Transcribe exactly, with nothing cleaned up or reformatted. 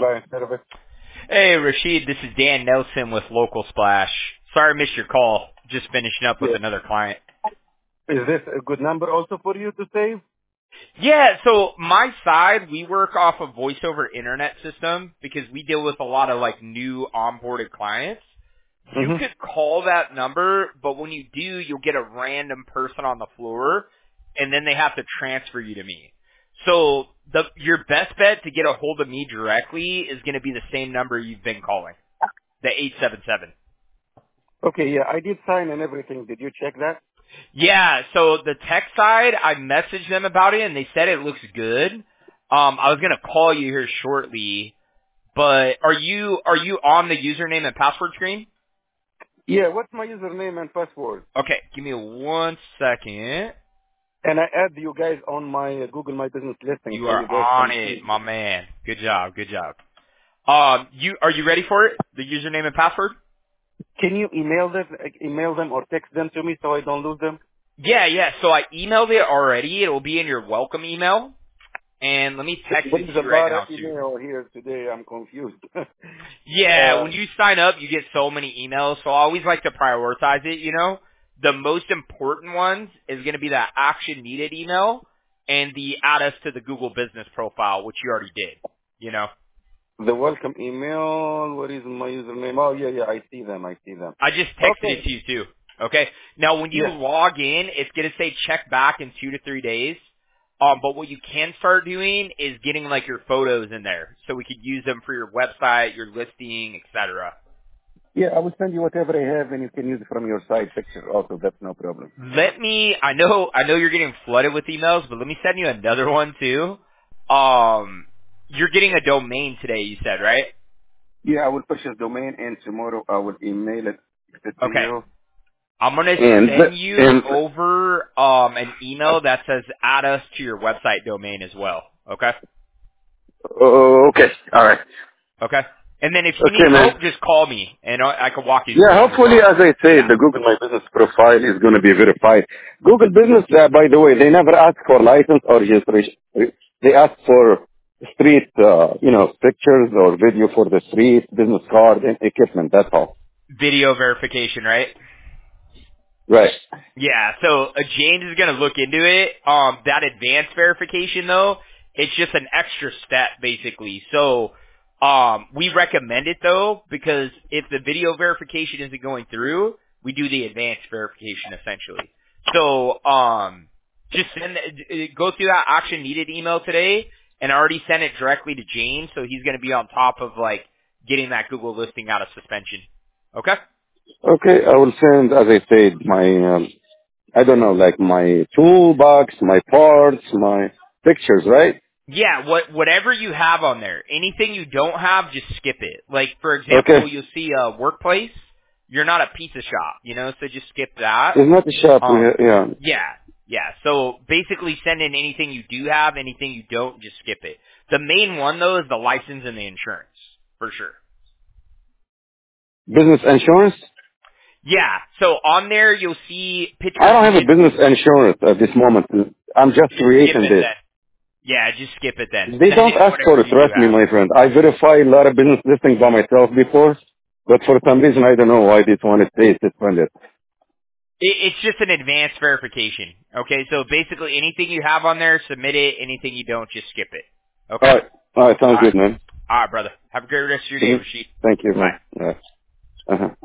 client service. Hey, Rashid, this is Dan Nelson with Local Splash. Sorry I missed your call. Just finishing up with Yeah. another client. Is this a good number also for you to save? Yeah, so my side, we work off a voice over internet system because we deal with a lot of like new onboarded clients. You Mm-hmm. could call that number, but when you do, you'll get a random person on the floor, and then they have to transfer you to me. So the your best bet to get a hold of me directly is going to be the same number you've been calling, the eight seven seven. Okay, yeah, I did sign and everything. Did you check that? Yeah, so the tech side, I messaged them about it, and they said it looks good. Um, I was going to call you here shortly, but are you are you on the username and password screen? Yeah, what's my username and password? Okay, give me one second. And I add you guys on my uh, Google My Business listing You so are you guys on can it, see. my man. Good job, good job. Um, you are you ready for it? The username and password? Can you email them, email them or text them to me so I don't lose them? Yeah, yeah. So I emailed it already. It will be in your welcome email. And let me text it There's to a you right lot of now too. email here today. I'm confused. Yeah, uh, when you sign up, you get so many emails. So I always like to prioritize it. You know, the most important ones is going to be that action needed email and the add us to the Google Business profile, which you already did. You know. the welcome email. What is my username? Oh, yeah, yeah, I see them. I see them. I just texted it Okay. to you too. Okay. Now when you Yeah. log in, it's gonna say check back in two to three days. Um, but what you can start doing is getting like your photos in there, so we could use them for your website, your listing, et cetera. Yeah, I will send you whatever I have, and you can use it from your side picture also. That's no problem. Let me. I know. I know you're getting flooded with emails, but let me send you another one too. Um, you're getting a domain today. You said right? Yeah, I will push the domain, and tomorrow I will email it to Okay. you. I'm gonna And send you and over um an email that says add us to your website domain as well. Okay? oh, okay, all right. Okay. And then if you need Okay, man. help, just call me and I I can walk you through Yeah, some as hopefully, well. as I say, Yeah. the Google My Business profile is going to be verified. Google Business, uh, by the way, they never ask for license or registration. They ask for street, uh, you know, pictures or video for the street, business card, and equipment. That's all. Video verification, right? Right. Yeah, so uh, James is going to look into it. Um, that advanced verification, though, it's just an extra step, basically. So um, we recommend it, though, because if the video verification isn't going through, we do the advanced verification, essentially. So um, just send, uh, go through that action needed email today, and I already sent it directly to James, so he's going to be on top of, like, getting that Google listing out of suspension. Okay? Okay, I will send, as I said, my, um, I don't know, like my toolbox, my parts, my pictures, right? Yeah, what whatever you have on there. Anything you don't have, just skip it. Like for example, Okay. you'll see a workplace. You're not a pizza shop, you know, so just skip that. It's not a shop. We Um, ha- yeah. yeah, yeah. So basically, send in anything you do have, anything you don't, just skip it. The main one though is the license and the insurance, for sure. Business insurance? Yeah. So on there, you'll see I pictures don't have a needed. business insurance at this moment. I'm just Skip creating it this. then. Yeah, just skip it then. They Send don't in ask for whatever it, you do trust me, have. my friend. I verify a lot of business listings by myself before, but for some reason, I don't know why this one is stays suspended. It, it's just an advanced verification. Okay, so basically anything you have on there, submit it. Anything you don't, just skip it. Okay? All right. All right. All Sounds right. good, man. All right, brother. Have a great rest of your day, Mhm. Rashid. Thank you, Bye. man. Yeah. Uh-huh.